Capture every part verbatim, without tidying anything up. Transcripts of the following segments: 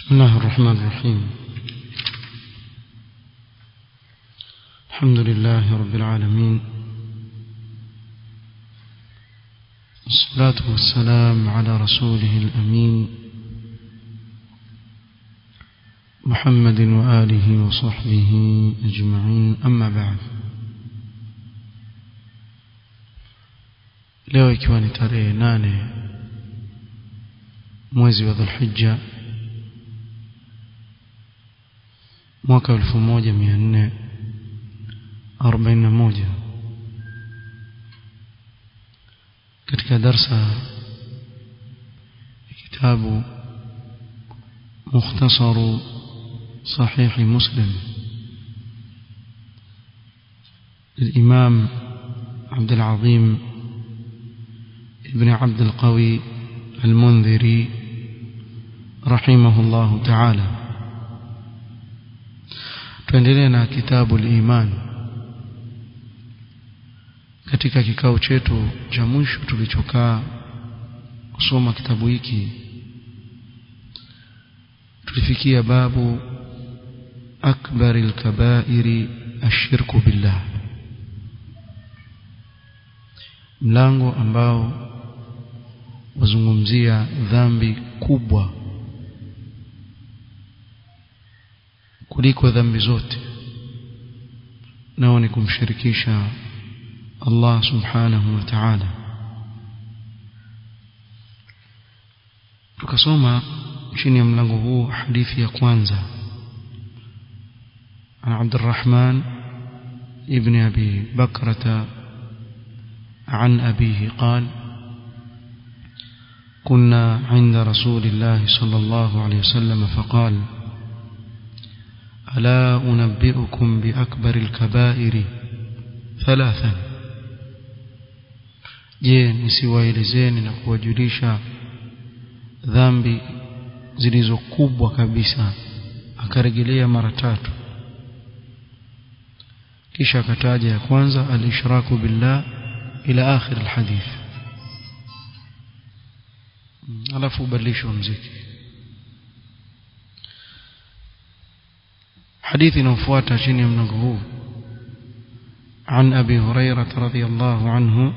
بسم الله الرحمن الرحيم. الحمد لله رب العالمين، الصلاة والسلام على رسوله الأمين محمد وآله وصحبه أجمعين، أما بعد. leo ikiwa ni tarehe nane mwezi wa Dhulhijja mwaka elfu moja mia nne arobaini na moja, katika darsa kitabu Mukhtasar Sahih Muslim للإمام عبد العظيم ابن عبد القوي المنذري رحمه الله تعالى. tuendelee na kitabu al-Iman. Katika kikao chetu cha mwisho tulichokaa kusoma kitabu hiki, tulifikia babu akbar al-kaba'iri ash-shirku billah, mlango ambao wazungumzia dhambi kubwa kuliko dhambi zote, nao ni kumshirikisha Allah subhanahu wa ta'ala. Tukasoma chini ya mlango huu hadithi ya kwanza عن عبد الرحمن ابن أبي بكرة عن أبيه قال: كنا عند رسول الله صلى الله عليه وسلم فقال: ألا أنبئكم بأكبر الكبائر ثلاثا، je nisiwaelezeni na kuwajulisha dhambi zilizo kubwa kabisa? Akarejelea mara tatu, kisha akataja ya kwanza al-ishraku billah ila akhir al-hadith, alafu ubadilisho mziki. حديث نفوات chini ya mlango huu عن أبي هريرة رضي الله عنه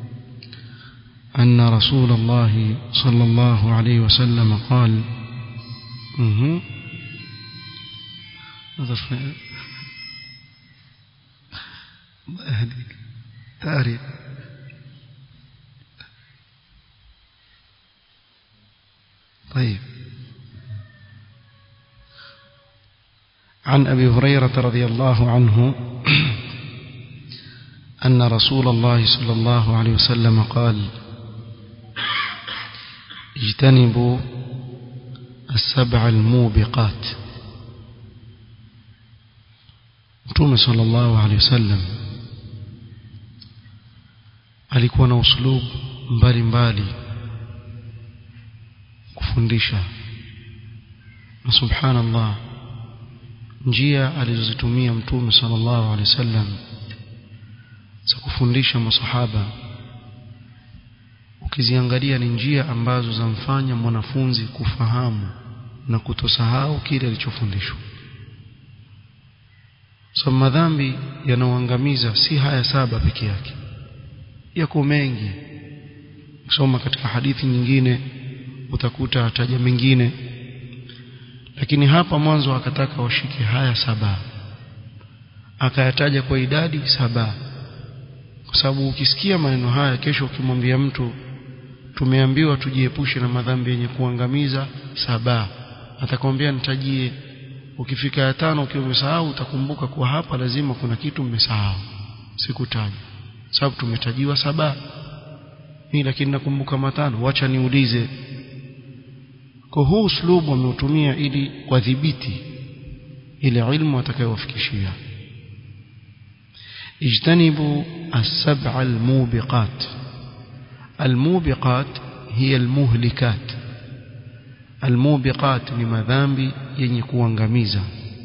أن رسول الله صلى الله عليه وسلم قال: اها هذيك تاريخ طيب. عن أبي هريرة رضي الله عنه أن رسول الله صلى الله عليه وسلم قال: اجتنبوا السبع الموبقات. Mtume صلى الله عليه وسلم alikuwa na uslub mbali mbali kufundisha, na subhanallah, njia alizozitumia Mtume sallallahu alaihi wasallam za kufundisha masahaba, ukiziangalia ni njia ambazo zamfanya mwanafunzi kufahamu na kutosahau kile alichofundishwa. So madhambi yanaoangamiza si haya saba peke yake, yako mengi. Kusoma katika hadithi nyingine utakuta ataja mengine, lakini hapa mwanzo akataka washike haya saba, akayataja kwa idadi saba, kwa sababu ukisikia maneno haya kesho ukimwambia mtu tumeambiwa tujiepushe na madhambi yenye kuangamiza saba, atakwambia nitajie. Ukifika ya tano ukiwa umesahau utakumbuka kuwa hapa lazima kuna kitu umesahau, sikutaja sababu tumetajiwa saba ni, lakini nakumbuka matano, wacha niulize. Kwa huu uslubu ameutumia ili wadhibiti ile ilmu atakayowafikishia. اجتنبوا السبع الموبقات. الموبقات هي المهلكات. الموبقات ni madhambi yenye kuangamiza.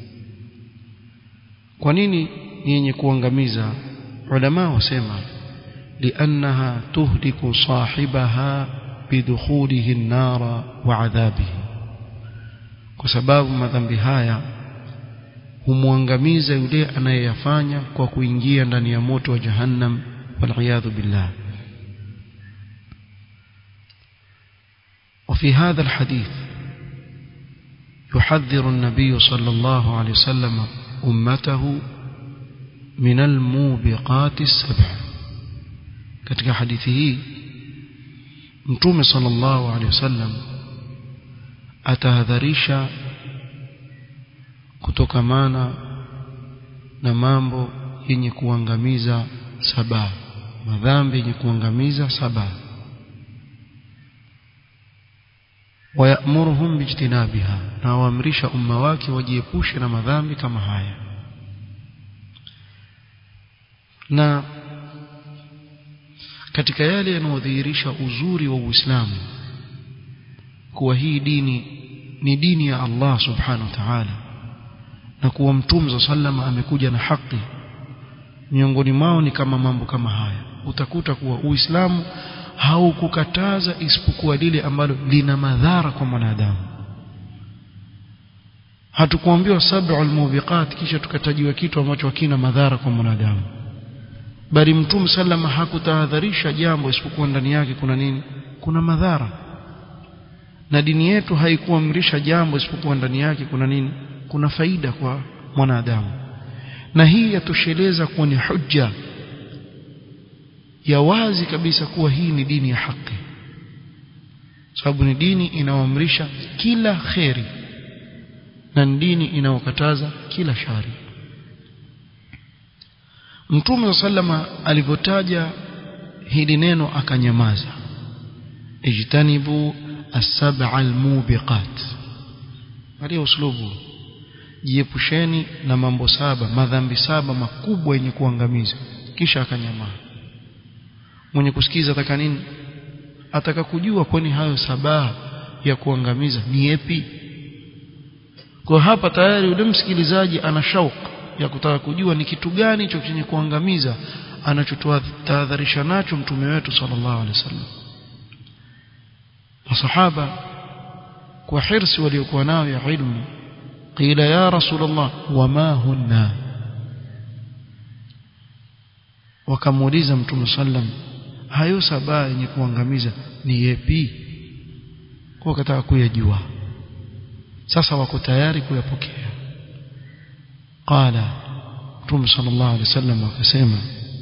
Kwa nini yenye kuangamiza? Ulama wasema لأنها تهلك صاحبها بدخوله النار وعذابه. kwa sababu madhambi haya humuangamiza yule anayeyafanya kwa kuingia ndani ya moto wa jahannam, wal billah. وفي هذا الحديث يحذر النبي صلى الله عليه وسلم أمته من الموبقات السبع. katika hadithi hii Mtume sallallahu alaihi wasallam atahadharisha kutokamana na mambo yenye kuangamiza saba, madhambi yenye kuangamiza saba. ويأمرهم باجتنابها, na waamrisha umma wake wajiepushe na madhambi kama haya. Na katika yale yanayodhihirisha uzuri wa Uislamu kuwa hii dini ni dini ya Allah subhanahu wa ta'ala, na kuwa Mtume sallama amekuja na haki, miongoni mwao ni kama mambo kama haya. Utakuta kuwa Uislamu haukukataza isipokuwa lile ambalo lina madhara kwa mwanadamu. Hatukuambiwa sab'ul mubiqat kisha tukatajiwa kitu ambacho hakina madhara kwa mwanadamu, bali Mtume sallama hakutahadharisha jambo isipokuwa ndani yake kuna nini? Kuna madhara. Na dini yetu haikuamrisha jambo isipokuwa ndani yake kuna nini? Kuna faida kwa mwanadamu. Na hii yatosheleza kuwa ni hujja ya wazi kabisa kuwa hii ni dini ya haki, sababu ni dini inayoamrisha kila khairi na dini inayokataza kila shari. Mtume sallama alipotaja hili neno akanyamaza, ijtanibu as-sab'a al-mubiqat, hali uslubu, jiepusheni na mambo saba, madhambi saba makubwa yenye kuangamiza, kisha akanyamaza. Mwenye kusikiza ataka nini? Ataka kujua kwani hayo saba ya kuangamiza ni yapi. Kwa hapa tayari yule msikilizaji ana shauku ya kutaka kujua ni kitu gani hicho chenye kuangamiza anachotoa tahadharisha nacho mtume wetu sallallahu alaihi wasallam. Masahaba kwa hirsi waliokuwa nao ya ilmu, qila ya rasulullah wama hunna, wakamuuliza mtume sallam, hayo saba yenye kuangamiza ni yapi? Kwa kataka kuyajua, sasa wako tayari kuyapokea. Qala, mtume sallallahu alaihi wasallam akasema,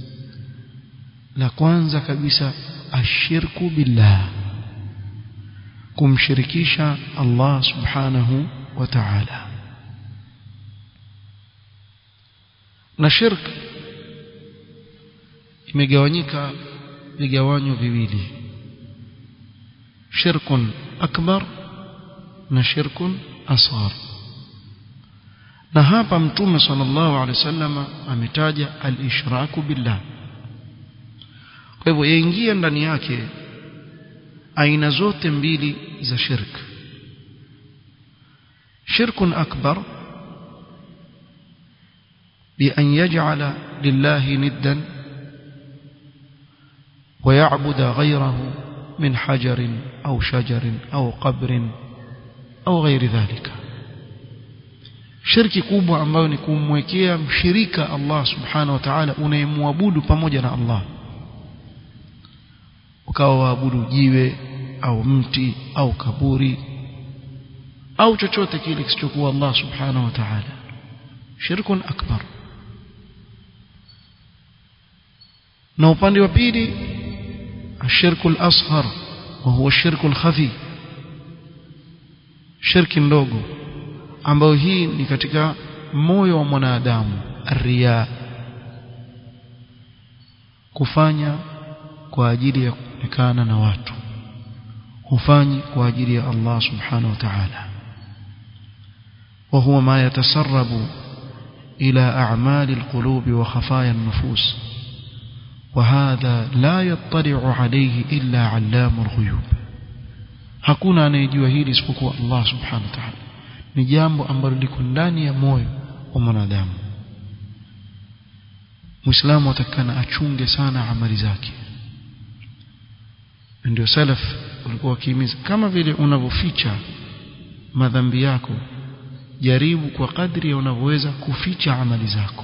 la kwanza kabisa ashirku billah, kumshirikisha Allah subhanahu wa ta'ala. Na shirk imegawanyika vigawanyo viwili, shirkun akbar na shirkun asghar. Na hapa mtume sallallahu alaihi wasallam ametaja al-ishraku billah. Kwa hivyo yaingia ndani yake aina zote mbili za shirk. Shirkun akbar bi an yaj'ala lillahi niddan wa ya'budu ghayrahu min hajarin au shajarin au qabrin au ghairi dhalika. Shirki kubwa ambayo ni kumwekea mshirika Allah subhanahu wa ta'ala unayemwabudu pamoja na Allah, ukawa waabudu jiwe au mti au kaburi au chochote kile kisichokuwa Allah subhanahu wa ta'ala. Shirkun akbar. Na upande wa pili ashirku al-asghar wa huwa shirku al-khafi, shirki ndogo ambayo hii ni katika moyo wa mwanadamu, ar-riya, kufanya kwa ajili ya kuonekana na watu, hufanyi kwa ajili ya Allah subhanahu wa ta'ala. وهو ما يتسرب إلى أعمال القلوب وخفايا النفوس، وهذا لا يطلع عليه إلا علام الغيوب. hakuna anayejua hili isipokuwa Allah subhanahu wa ta'ala. Ni jambo ambalo liko ndani ya moyo wa mwanadamu. Muislamu atakana achunge sana amali zake. Ndio salaf walikuwa wakihimiza, kama vile unavoficha madhambi yako, jaribu kwa kadri unavyoweza kuficha amali zako.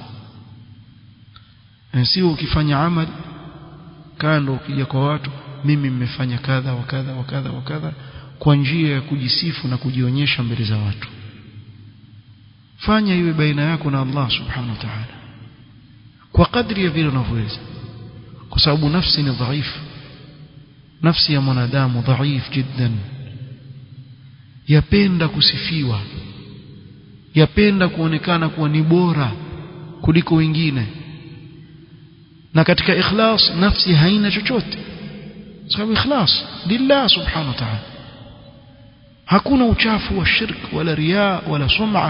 Na sio ukifanya amali kando ukija kwa watu, mimi nimefanya kadha wa kadha wa kadha wa kadha, kwa njia ya kujisifu na kujionyesha mbele za watu. Fanya iwe baina yako na Allah subhanahu wa ta'ala kwa kadri ya vile unavyoweza, kwa sababu nafsi ni dhaifu. Nafsi ya mwanadamu dhaif jiddan, yapenda kusifiwa, yapenda kuonekana kuwa ni bora kuliko wengine. Na katika ikhlas nafsi haina chochote, sababu ikhlas lillah subhanahu wa ta'ala, hakuna uchafu wa shirk wala riya wala sum'a.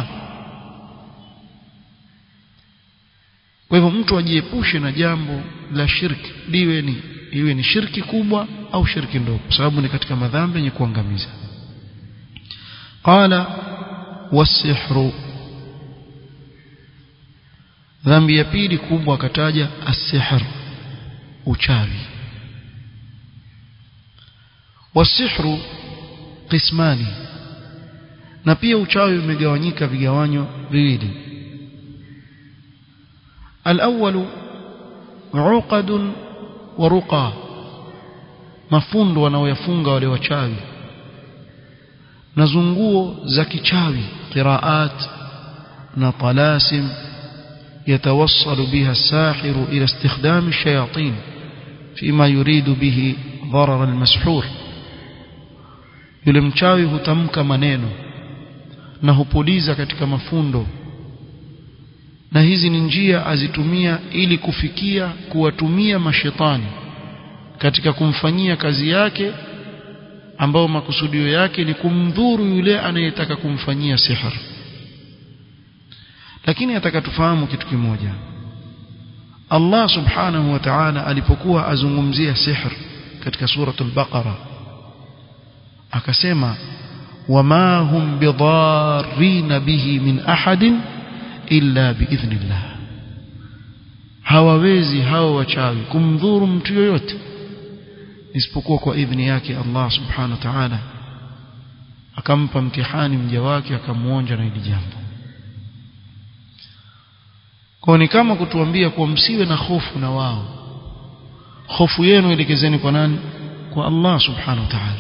Kwa hivyo mtu ajiepushe na jambo la shirki, liwe ni iwe ni shirki kubwa au shirki ndogo, kwa sababu ni katika madhambi yenye kuangamiza. Qala wasihru, dhambi ya pili kubwa akataja as-sihr, uchawi. Wasihru qismani, na pia uchawi umegawanyika vigawanyo viwili. الأول عقد ورقى, mafundo wanaoyafunga wale wachawi na zunguo za kichawi, qiraat na talasim yatawassalu biha as-sahiru ila istikhdam ash-shayatin fima yuridu bihi darar al-mashhur. Yule mchawi hutamka maneno na hupuliza katika mafundo, na hizi ni njia azitumia ili kufikia kuwatumia mashetani katika kumfanyia kazi yake, ambao makusudio yake ni kumdhuru yule anayetaka kumfanyia sihr. Lakini atakatufahamu kitu kimoja, Allah subhanahu wa ta'ala alipokuwa azungumzia sihr katika suratul Baqara akasema, wama hum bidarrin bihi min ahadin illa biidhnillah, hawawezi hao wachawi kumdhuru mtu yoyote isipokuwa kwa idhni yake Allah subhanahu wa ta'ala. Akampa mtihani mja wake, akamuonja na hili jambo. Kwa ni kama kutuambia kwa msiwe na hofu na wao, hofu yenu elekezeni kwa nani? Kwa Allah subhanahu wa ta'ala.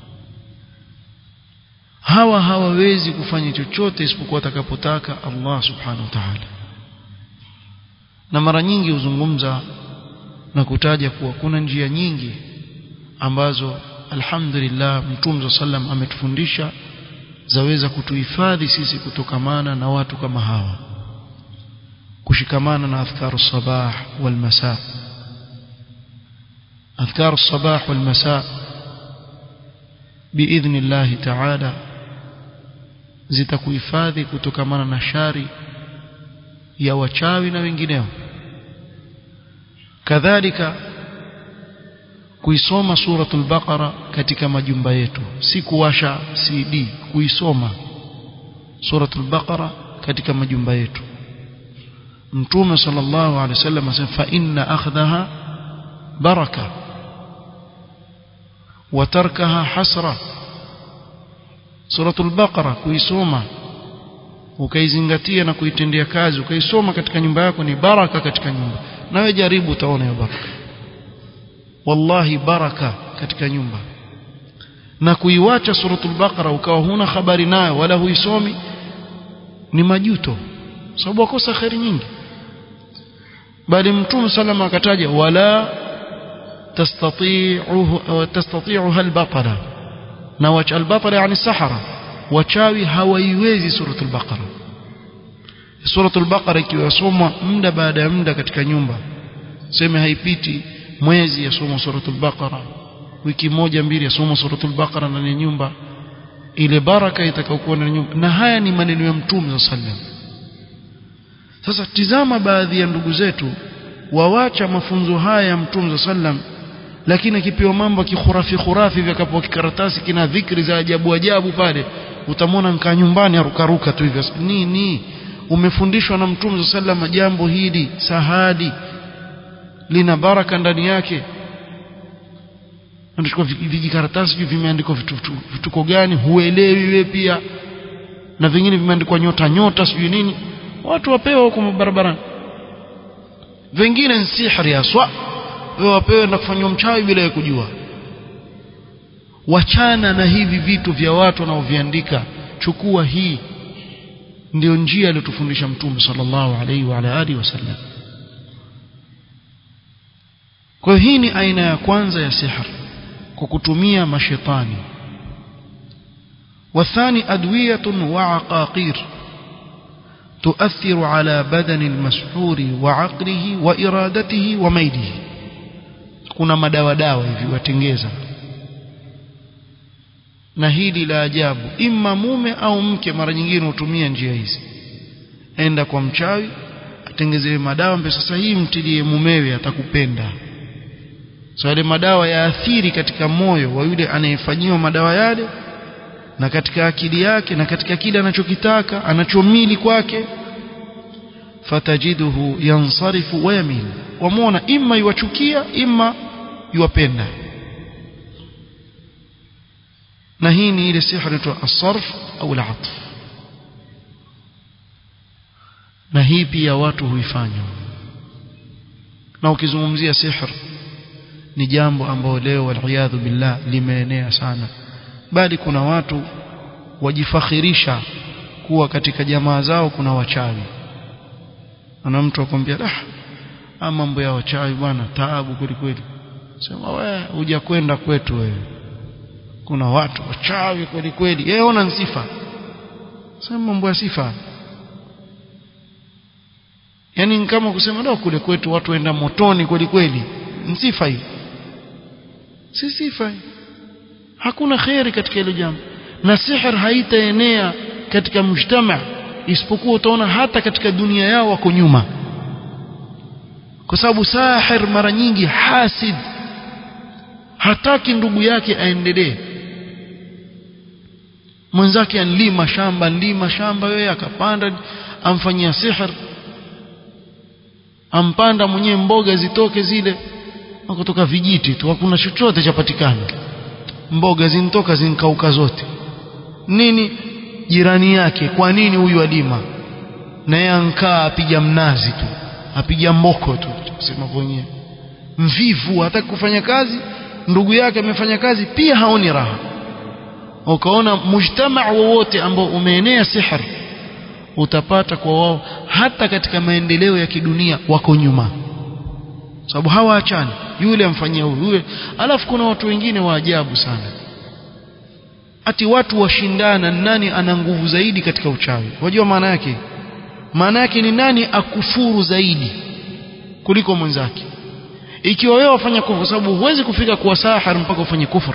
Hawa hawawezi kufanya chochote isipokuwa atakapotaka Allah subhanahu wa ta'ala. Na mara nyingi huzungumza na kutaja kuwa kuna njia nyingi ambazo alhamdulillah Mtume sallam ametufundisha zaweza kutuhifadhi sisi kutokamana na watu kama hawa. Kushikamana na adhkaru sabah wal masa. Adhkaru sabah wal masa biidhnillah ta'ala zitakuhifadhi kutokamana na shari ya wachawi na wengineo. Kadhalika kuisoma suratul Baqara katika majumba yetu, si kuwasha C D, kuisoma suratul Baqara katika majumba yetu. Mtume sallallahu alaihi wasallam asema, fa inna akhdhaha baraka wa tarkaha hasra. Suratul Baqara kuisoma ukaizingatia na kuitendea kazi, ukaisoma katika nyumba yako ni baraka katika nyumba. Nawe jaribu utaona hiyo baraka, wallahi baraka katika nyumba. Na kuiwacha suratul Baqara ukawa huna habari nayo wala huisomi ni majuto, sababu wakosa khairi nyingi. Bali Mtume sallallahu akataja, wala tastati'uhu tastati'uha al-batala, na wacha al-batala yani sahara, wachawi hawaiwezi suratul Baqara. Suratul Baqara ikiwasomwa muda baada ya muda katika nyumba, sema haipiti mwezi yasoma suratul Baqara, wiki moja mbili yasoma suratul Baqara ndani ya nyumba, ile baraka itakayokuwa ndani ya nyumba. Na haya ni maneno ya Mtume sallam. Sasa tizama baadhi ya ndugu zetu wawacha mafunzo haya ya Mtume sallam, lakini kipiwa mambo kikhurafi khurafi vikapo kikaratasi kina dhikri za ajabu ajabu pale, utamwona mkaa nyumbani arukaruka tu hivyo. Nini? Umefundishwa na Mtume sallam jambo hili sahali, lina baraka ndani yake. anachukua vijikaratasi vimeandikwa vitu vituko gani huelewi wewe pia, na vingine vimeandikwa nyota nyota sijui nini, watu wapewa huko barabarani. Vingine ni sihri aswa, wewe wapewe na kufanywa mchawi bila kujua. Wachana na hivi vitu vya watu wanaoviandika, chukua hii ndio njia aliyotufundisha Mtume sallallahu alaihi wa ala alihi wasallam. Kwa hii ni aina ya kwanza ya sihr, kwa kutumia mashaitani. Wathani adwiyatun wa aqaqir تؤثر على بدن المسحور وعقله وإرادته وميله. kuna madawa dawa hivi watengeza, na hili la ajabu, imma mume au mke mara nyingine hutumia njia hizi. Enda kwa mchawi atengezewe madawa, mbe sasa hii mtilie mumewe atakupenda. So yale madawa yaathiri katika moyo wa yule anayefanyiwa madawa yale, na katika akili yake, na katika kile anachokitaka anachomili kwake. Fatajiduhu yansarifu wa yamil, wamuona imma yuwachukia imma yuwapenda. na hii ni ile sihri tu as-sarf au al-atf, na hii pia watu huifanya. Na ukizungumzia sihr ni jambo ambalo leo wal-iyadhu billah limeenea sana, bali kuna watu wajifakhirisha kuwa katika jamaa zao kuna wachawi. Ana mtu akwambia ah, mambo ya wachawi bwana taabu kweli kweli. Sema wewe huja kwenda kwetu wewe, kuna watu wachawi kweli kweli, yeye ona sifa. Sema mambo ya sifa, yani kama kusema ndio kule kwetu watu waenda motoni kweli kweli, sifa hiyo si sifa. Hakuna khairi katika hilo jambo, na sihr haitaenea katika mujtama isipokuwa utaona hata katika dunia yao wako nyuma, kwa sababu sahir mara nyingi hasid, hataki ndugu yake aendelee. Mwenzake anlima shamba nlima shamba yeye akapanda, amfanyia sihr, ampanda mwenyewe mboga zitoke zile, kutoka vijiti tu, hakuna chochote chapatikana, mboga zintoka zinkauka zote. Nini? Jirani yake. Kwa nini huyu alima na yeye ankaa apiga mnazi tu, apiga mboko tu, kusema mwenyewe mvivu, hataki kufanya kazi. Ndugu yake amefanya kazi pia haoni raha. Ukaona mujtamaa wowote ambao umeenea sihr, utapata kwa wao hata katika maendeleo ya kidunia wako nyuma, sababu hawaachani, yule amfanyia huyu. Alafu kuna watu wengine wa ajabu sana, ati watu washindana nani ana nguvu zaidi katika uchawi. Wajua maana yake? Maana yake ni nani akufuru zaidi kuliko mwenzake. Ikiwa wewe wafanya kufuru, sababu huwezi kufika kwa sahar mpaka ufanye kufuru.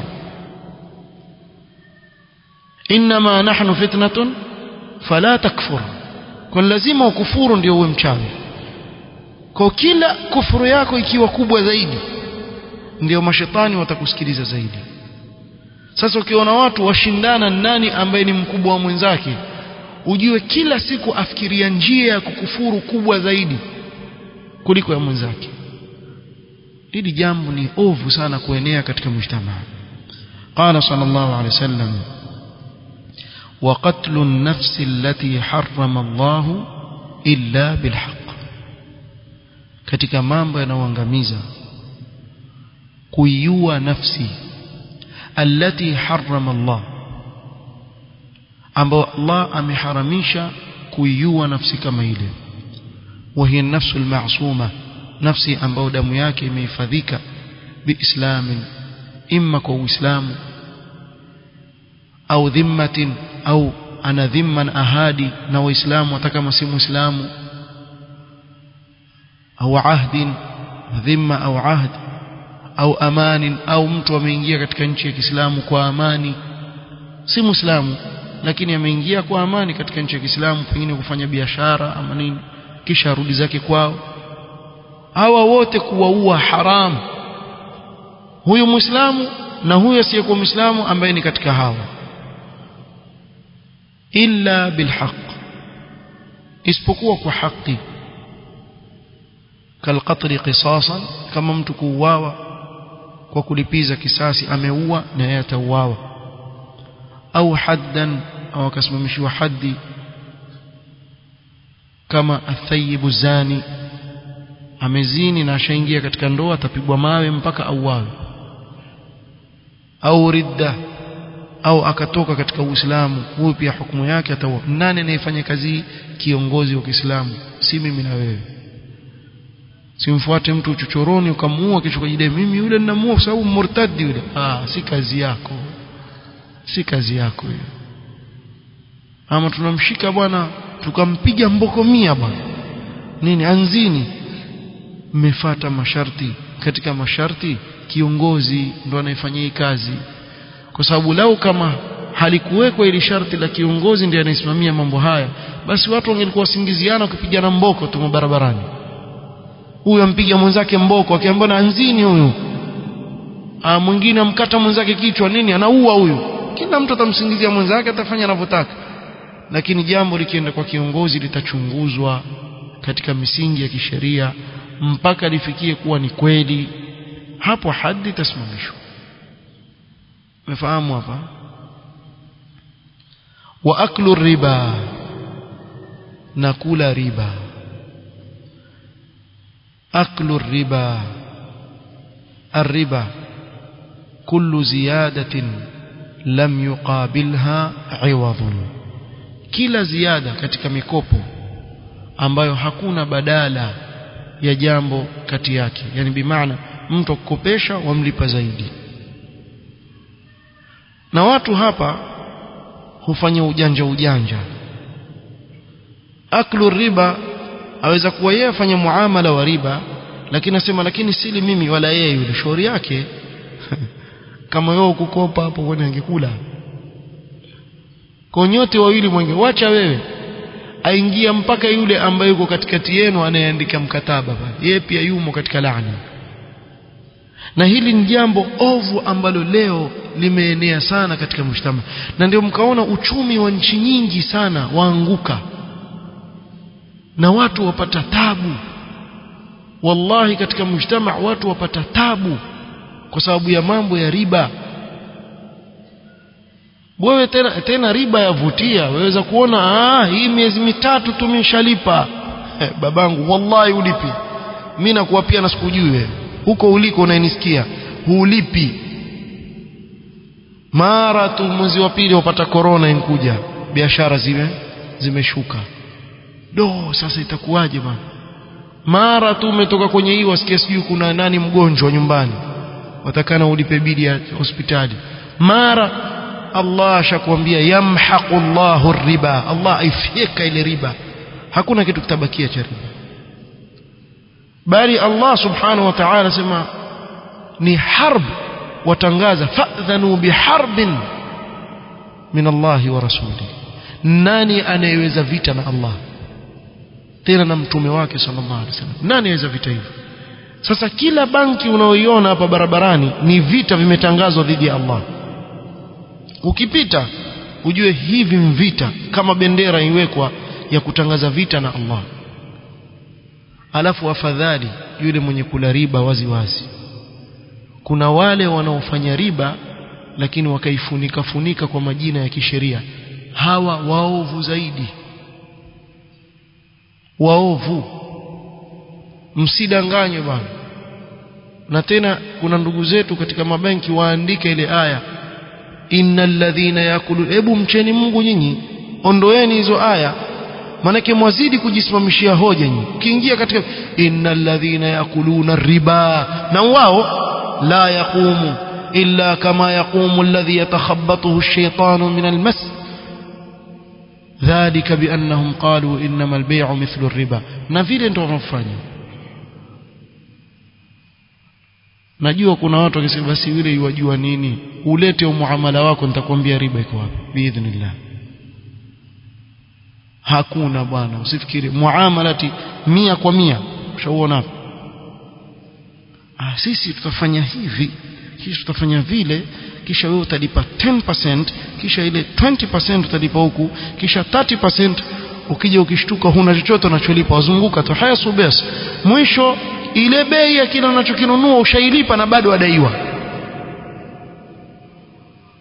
Inma nahnu fitnatun fala takfur, kwa lazima ukufuru ndio uwe mchawi. Kwa kila kufuru yako ikiwa kubwa zaidi, ndio mashetani watakusikiliza zaidi. Sasa ukiona watu washindana nani ambaye ni mkubwa wa mwenzake, ujue kila siku afikiria njia ya kukufuru kubwa zaidi kuliko ya mwenzake. Hili jambo ni ovu sana kuenea katika mujtamaa. Qala sallallahu alayhi wasallam, wa qatlu an-nafsi allati harrama Allahu illa bilhaq, katika mambo yanayoangamiza kuiua nafsi allati harrama Allah, ambao Allah ameharamisha kuiua nafsi kama ile. Wa hiya an-nafsul ma'suma, nafsi ambayo damu yake imehifadhika biislamin, imma kwa Uislamu, au dhimmatin, au ana dhimman ahadi na Waislamu hata kama si Muislamu, au ahdin, dhimma au ahd, au amanin, au mtu ameingia katika nchi ya Kiislamu kwa amani, si Muislamu lakini ameingia kwa amani katika nchi ya Kiislamu, pengine kufanya biashara ama nini, kisha rudi zake kwao. Hawa wote kuwaua haram, huyu Muislamu na huyu asiyekuwa Muislamu ambaye ni katika hawa, illa bilhaq, isipokuwa kwa haki. Kalqatli qisasan, kama mtu kuuawa kwa kulipiza kisasi ameua na yeye atauawa au haddan au akasimamishwa haddi kama athayibu zani amezini na ashaingia katika ndoa atapigwa mawe mpaka auawe au ridda au akatoka katika Uislamu huyo pia hukumu yake atauawa. Nani anayefanya kazi? Kiongozi wa Kiislamu, si mimi na wewe. Simfuate mtu chochoroni ukamuua kisha kujidai mimi yule ninamuua kwa sababu murtadi yule. Ah, si kazi yako, si kazi yako hiyo. Ama tunamshika bwana tukampiga mboko mia bwana nini anzini. Mmefuata masharti, katika masharti kiongozi ndo anayefanya hii kazi, kwa sababu lao kama halikuwekwa ili sharti la kiongozi ndiye anayesimamia mambo haya, basi watu wangelikuwa wasingiziana kupigana mboko tu barabarani. Huyu ampiga mwenzake mboko akiambiwa anzini huyu, ah mwingine amkata mwenzake kichwa nini, anaua huyu. Kila mtu atamsingizia mwenzake, atafanya anavyotaka. Lakini jambo likienda kwa kiongozi litachunguzwa katika misingi ya kisheria mpaka lifikie kuwa ni kweli, hapo hadi tasimamishwa. Umefahamu hapa? Wa aklu riba, nakula riba. aklu riba, الربا كل زيادة لم يقابلها عوض, kila ziada katika mikopo ambayo hakuna badala ya jambo kati yake, yani bimaana mtu akukopesha wamlipa zaidi. Na watu hapa hufanya ujanja ujanja. Aklu riba, aweza kuwa yeye afanya muamala wa riba lakini asema lakini sili mimi wala yeye yule, shauri yake. Kama wewe kukopa hapo wewe ungekula. Kwa nyote wawili mwenge wacha wewe, aingia mpaka yule ambaye yuko katikati yenu anayeandika mkataba pale, yeye pia yumo katika laana. Na hili ni jambo ovu ambalo leo limeenea sana katika mshtama, na ndio mkaona uchumi wa nchi nyingi sana waanguka na watu wapata tabu. Wallahi katika mshtama watu wapata tabu kwa sababu ya mambo ya riba. Wewe tena tena riba yavutia, waweza kuona ah hii miezi mitatu tumeshalipa. Eh, babangu wallahi ulipi. Mimi nakuwa pia na sikujui wewe. Huko uliko unanisikia, hulipi. Mara tu mwezi wa pili wapata corona inkuja, biashara zime zimeshuka. Do, sasa itakuwaje bwana? Mara tu umetoka kwenye hii wasikia sijui kuna nani mgonjwa nyumbani, watakana ulipe bili ya hospitali. Mara Allah ashakwambia yamhaqu Allahu riba, Allah aifika ile riba, hakuna kitu kitabakia cha riba. Bali Allah subhanahu wa ta'ala sema ni harb, watangaza fa'dhanu biharbin min Allah wa rasuli. Nani anayeweza vita na Allah tena na mtume wake sallallahu alaihi wasallam? Nani anaweza vita hivyo? Sasa kila banki unaoiona hapa barabarani ni vita vimetangazwa dhidi ya Allah. Ukipita ujue hivi mvita kama bendera iwekwa ya kutangaza vita na Allah. Alafu afadhali yule mwenye kula riba wazi wazi. Kuna wale wanaofanya riba lakini wakaifunika funika kwa majina ya kisheria, hawa waovu zaidi. Waovu, msidanganywe bwana. Na tena kuna ndugu zetu katika mabenki waandike ile aya innal ladhina yakulu, hebu mcheni Mungu nyinyi, ondoeni hizo aya, manake mwazidi kujisimamishia hoja nyinyi. Ukiingia katika innal ladhina yakuluna riba, na wao la yaqumu illa kama yaqumu alladhi yatakhabbathu ash-shaytanu min al-mas, dhalika biannahum qalu innamal bay'u mithlu ar-riba. Na vile ndio wanafanya. Najua kuna watu wakisema basi yule yajua nini, ulete muamala wako nitakwambia riba iko wapi biidhnillah. Hakuna bwana, usifikiri muamalati mia kwa mia. Ushaona hapo, ah sisi tutafanya hivi kisha tutafanya vile, kisha wewe utalipa ten percent, kisha ile twenty percent utalipa huku, kisha thirty percent. Ukija ukishtuka huna chochote unacholipa, wazunguka tu haya subes, mwisho ile bei ya kile unachokinunua ushailipa na bado wadaiwa.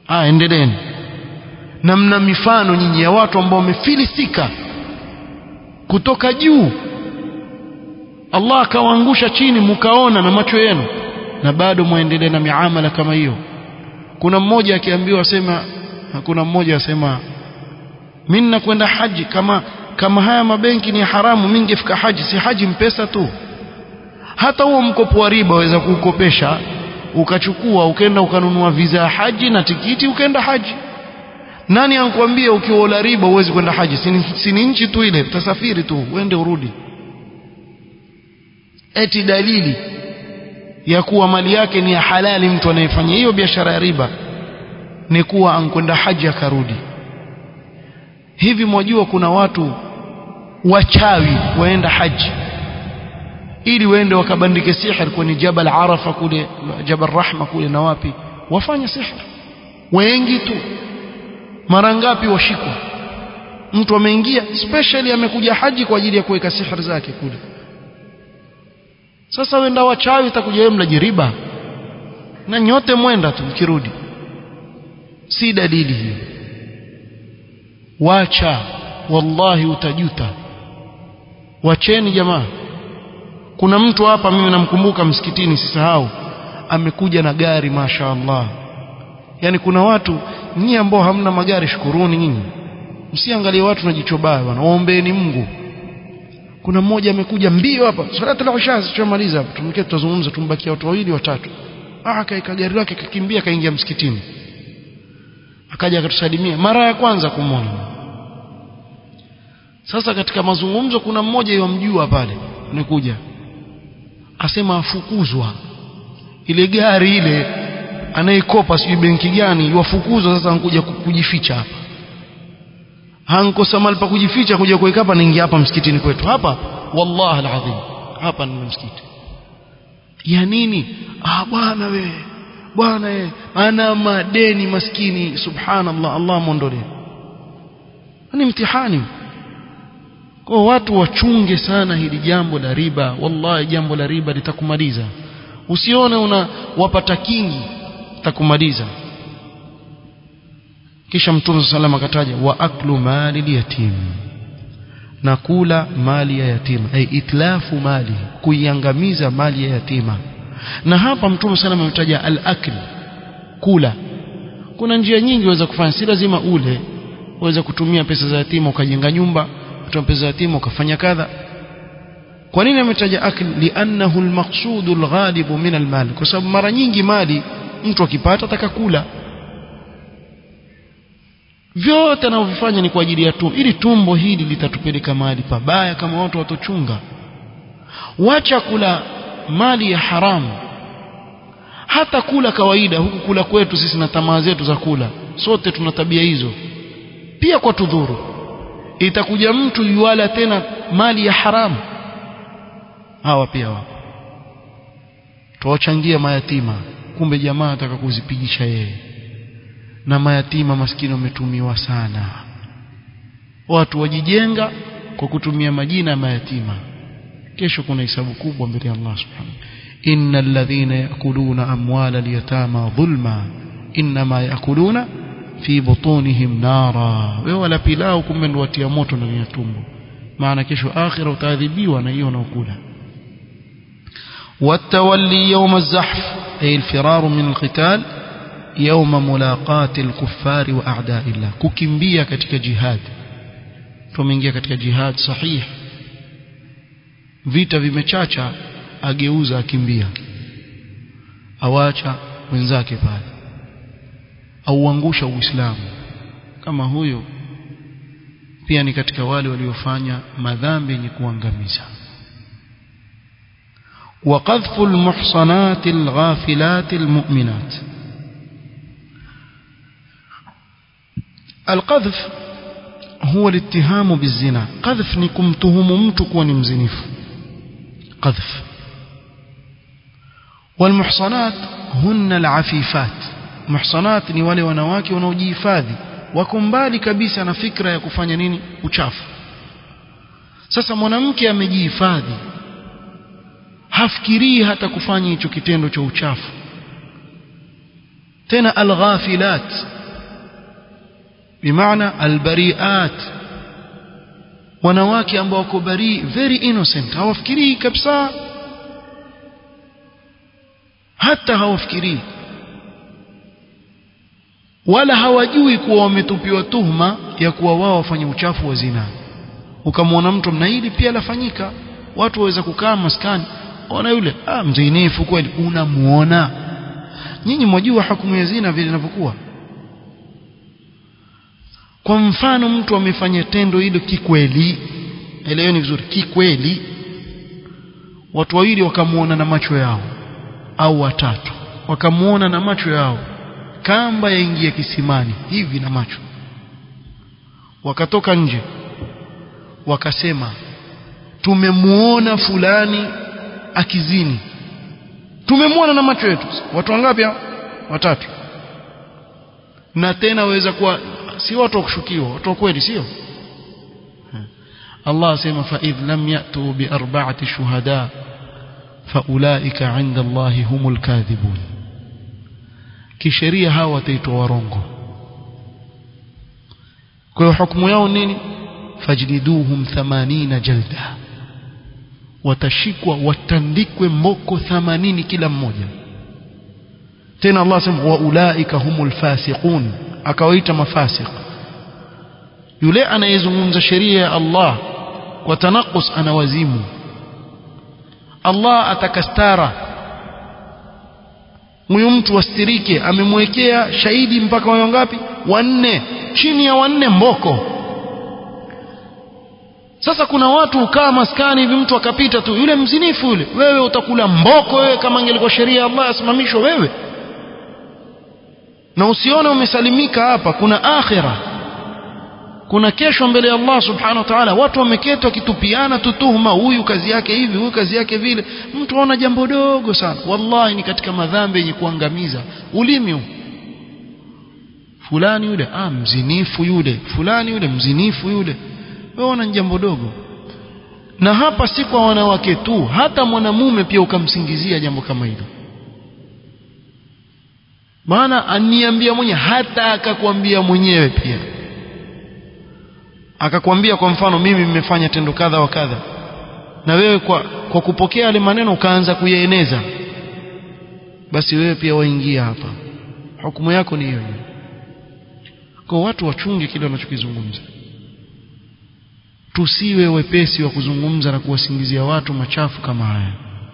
ah endeleeni. Na mna mifano nyinyi ya watu ambao wamefilisika kutoka juu, Allah akawaangusha chini mkaona na macho yenu, na bado muendelee na miamala kama hiyo. Kuna mmoja akiambiwa sema, kuna mmoja asema mimi nakwenda haji, kama kama haya mabenki ni haramu mimi ningefika haji. Si haji mpesa tu, hata huo mkopo wa riba waweza kukopesha ukachukua ukaenda ukanunua visa ya haji na tikiti ukaenda haji. Nani ankwambia ukiwa la riba uwezi kwenda haji? Si ni nchi tu ile, utasafiri tu uende urudi. Eti dalili ya kuwa mali yake ni ya halali mtu anayefanya hiyo biashara ya riba ni kuwa ankwenda haji akarudi. Hivi mwajua kuna watu wachawi waenda haji ili waende wakabandike sihir kwenye Jabal Arafa kule, Jabal Rahma kule na wapi, wafanya sihir wengi tu. Mara ngapi washikwa mtu ameingia specially amekuja haji kwa ajili ya kuweka sihir zake kule. Sasa wenda wachawi itakuja yeye mlaji riba na nyote mwenda tu mkirudi. Si dalili hiyo, wacha, wallahi utajuta. Wacheni jamaa. Kuna mtu hapa mimi namkumbuka msikitini, sisahau, amekuja na gari mashaallah. Yani kuna watu nyinyi ambao hamna magari, shukuruni nyinyi, msiangalie watu na jicho baya bwana, waombeeni Mungu. Kuna mmoja amekuja mbio hapa, salatu al-isha tumaliza hapa, tumke tutazungumza, tumbakia watu wawili watatu. Ah, kaika gari lake kakimbia kaingia msikitini, akaja akatusalimia mara ya kwanza kumwona. Sasa katika mazungumzo kuna mmoja yomjua pale, nikuja asema afukuzwa ile gari ile anaikopa sijui benki gani, wafukuzwa. Sasa anakuja kujificha hapa, hankosa mahali pa kujificha, kuja kuweka hapa, naingia hapa msikitini kwetu hapa, wallahi alazim hapa ni msikiti. Ya nini? Ah bwana we bwana eh ana madeni maskini, subhanallah, Allah muondolee. Ni mtihani. Kwa watu wachunge sana hili jambo la riba. Wallahi jambo la riba litakumaliza. Usione una wapata kingi, litakumaliza. Kisha Mtume sallallahu alayhi wasallam akataja wa aklu mali al-yatim, na kula mali ya yatima, ay itlafu mali, kuiangamiza mali ya yatima. Na hapa Mtume sallallahu alayhi wasallam ametaja al-akl, kula. Kuna njia nyingi waweza kufanya, si lazima ule. Waweza kutumia pesa za yatima ukajenga nyumba, kutoa pesa za yatima ukafanya kadha. Kwa nini ametaja akl? Li'annahu al-maqsudu al-ghalibu min al-mal, kwa sababu mara nyingi mali mtu akipata atakakula. Vyote anavyofanya ni kwa ajili ya tumbo, ili tumbo hili litatupeleka mahali pabaya kama watu watochunga. Wacha kula mali ya haramu, hata kula kawaida. Huku kula kwetu sisi na tamaa zetu za kula, sote tuna tabia hizo pia, kwa tudhuru. Itakuja mtu yuala tena mali ya haramu, hawa pia wapo. Tuwachangia mayatima, kumbe jamaa ataka kuzipigisha yeye. Na mayatima maskini wametumiwa sana. Watu wajijenga kwa kutumia majina ya mayatima. Kesho kuna hisabu kubwa mbele ya Allah subhanahu. Innal ladhina yakuluna amwala al-yatama dhulma inma yakuluna fi butunihim nara. Wewe wala pilau, kumbe ndio watia moto ndani ya tumbo. Maana kesho akhira utaadhibiwa na hiyo unaokula. Watawalli yawm az-zahf, ay al-firar min al-qital yawma mulaqati al-kuffari wa a'da'illah, kukimbia katika jihad. Tumeingia katika jihad sahih, vita vimechacha, ageuza akimbia, awacha wenzake pale, auangusha Uislamu. Kama huyo pia ni katika wale waliofanya madhambi yenye kuangamiza. Wa qadhfu al-muhsanati al-ghafilati al-mu'minat. القذف هو الاتهام بالزنا. قذف ni kumtuhumu mtu kuwa ni mzinifu, قذف. والمحصنات هن العفيفات. محصنات ni wale wanawake wanaojihifadhi, wako mbali kabisa na fikra ya kufanya nini, uchafu. Sasa mwanamke amejihifadhi, hafikirii hata kufanya hicho kitendo cha uchafu. Tena al-ghafilat, bimaana albariat, wanawake ambao wako bari, very innocent, hawafikirii kabisa, hata hawafikirii wala hawajui kuwa wametupiwa tuhma ya kuwa wao wafanya uchafu wa zina. Ukamwona mtu mna hili pia lafanyika, watu waweza kukaa maskani, ona yule ah mzinifu kweli, unamuona. Nyinyi mwajua hukumu ya zina vile inavyokuwa. Kwa mfano mtu amefanya tendo hilo kikweli, eleweni vizuri, kikweli, watu wawili wakamuona na macho yao, au watatu wakamuona na macho yao, kamba yaingia kisimani hivi na macho, wakatoka nje wakasema tumemuona fulani akizini, tumemuona na macho yetu. Watu wangapi hao? Watatu. Na tena waweza kuwa si watu wa kushukiwa, watu wa kweli, sio? Allah asema fa idh lam ya'tu bi arba'ati shuhada fa ulaika 'inda Allahi humul kadhibun. Kisheria hawa wataitwa warongo. Kwa hiyo hukumu yao nini? Fajliduhum thamanina jalda, watashikwa watandikwe mboko themanini kila mmoja. Tena Allah asema wa ulaika humul fasiqun, akawaita mafasiq. Yule anayezungumza sheria ya Allah kwa tanakus ana wazimu. Allah atakastara huyu mtu wastirike, amemwekea shahidi mpaka wao ngapi? Wanne. Chini ya wanne mboko. Sasa kuna watu ukaa maskani hivi, mtu akapita tu, yule mzinifu yule, wewe utakula mboko wewe, kama ingelikuwa sheria ya Allah yasimamishwe wewe. Na usione umesalimika hapa, kuna akhira, kuna kesho mbele ya Allah subhanahu wa ta'ala. Watu wameketi wakitupiana tutuhuma, huyu kazi yake hivi, huyu kazi yake vile. Mtu aona jambo dogo sana, wallahi ni katika madhambi yenye kuangamiza. Ulimi huu, fulani yule ah mzinifu yule, fulani yule mzinifu yule, wewe una jambo dogo. Na hapa si kwa wanawake tu, hata mwanamume pia ukamsingizia jambo kama hilo. Maana aniambia mwenyewe, hata akakwambia mwenyewe pia, akakwambia kwa mfano mimi nimefanya tendo kadha wa kadha, na wewe kwa, kwa kupokea yale maneno ukaanza kuyaeneza, basi wewe pia waingia hapa, hukumu yako ni hiyo hiyo. Kwa watu wachunge kile wanachokizungumza, tusiwe wepesi wa kuzungumza na kuwasingizia watu machafu kama haya.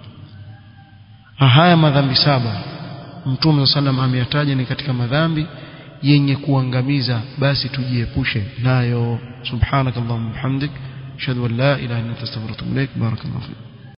Haya madhambi saba Mtume sallam ameyataja ni katika madhambi yenye kuangamiza, basi tujiepushe nayo. Subhanakallahumma bihamdik, ashhadu an la ilaha illa anta astaghfiruka wa atubu ilaik. Barakallahu fik.